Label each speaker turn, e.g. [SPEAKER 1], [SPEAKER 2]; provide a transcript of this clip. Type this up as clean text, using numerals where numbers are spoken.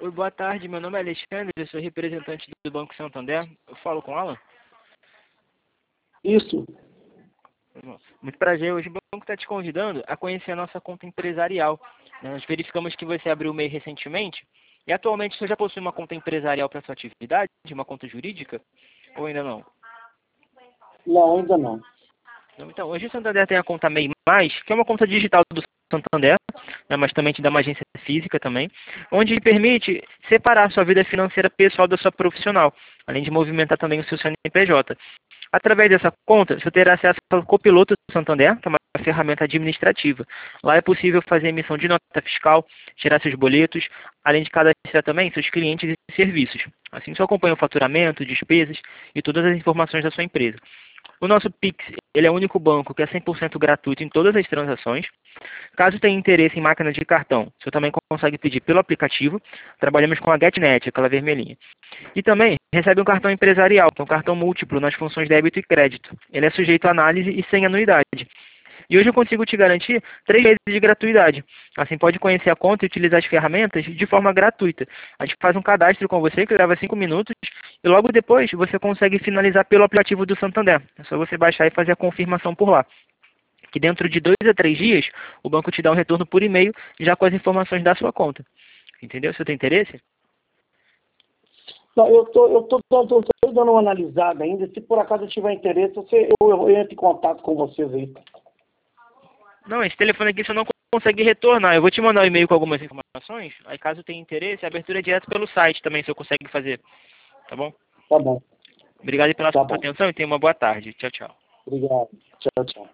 [SPEAKER 1] Oi, boa tarde. Meu nome é Alexandre, eu sou representante do Banco Santander. Eu falo com o Alan?
[SPEAKER 2] Isso.
[SPEAKER 1] Muito prazer. Hoje o banco está te convidando a conhecer a nossa conta empresarial. Nós verificamos que você abriu o MEI recentemente e atualmente você já possui uma conta empresarial para sua atividade, uma conta jurídica, ou ainda não?
[SPEAKER 2] Não, ainda não.
[SPEAKER 1] Então, hoje o Santander tem a conta MEI+, que é uma conta digital do Santander, né, mas também te dá uma agência física também, onde permite separar a sua vida financeira pessoal da sua profissional, além de movimentar também o seu CNPJ. Através dessa conta, você terá acesso ao Copiloto do Santander, que é uma ferramenta administrativa. Lá é possível fazer emissão de nota fiscal, gerar seus boletos, além de cadastrar também seus clientes e serviços. Assim, você acompanha o faturamento, despesas e todas as informações da sua empresa. O nosso Pix, ele é o único banco que é 100% gratuito em todas as transações. Caso tenha interesse em máquina de cartão, você também consegue pedir pelo aplicativo. Trabalhamos com a GetNet, aquela vermelhinha. E também recebe um cartão empresarial, que é um cartão múltiplo nas funções débito e crédito. Ele é sujeito a análise e sem anuidade. E hoje eu consigo te garantir 3 meses de gratuidade. Assim, pode conhecer a conta e utilizar as ferramentas de forma gratuita. A gente faz um cadastro com você que leva 5 minutos e logo depois você consegue finalizar pelo aplicativo do Santander. É só você baixar e fazer a confirmação por lá. Que dentro de 2 a 3 dias, o banco te dá um retorno por e-mail já com as informações da sua conta. Entendeu? Você tem interesse?
[SPEAKER 2] Não, eu tô dando uma analisada ainda. Se por acaso eu tiver interesse, eu entro em contato com vocês aí.
[SPEAKER 1] Não, esse telefone aqui você não consegue retornar. Eu vou te mandar um e-mail com algumas informações. Aí caso tenha interesse, a abertura é direto pelo site também, se eu consegue fazer. Tá bom?
[SPEAKER 2] Tá bom.
[SPEAKER 1] Obrigado pela
[SPEAKER 2] Tá
[SPEAKER 1] sua
[SPEAKER 2] bom.
[SPEAKER 1] atenção e tenha uma boa tarde. Tchau, tchau.
[SPEAKER 2] Obrigado. Tchau, tchau.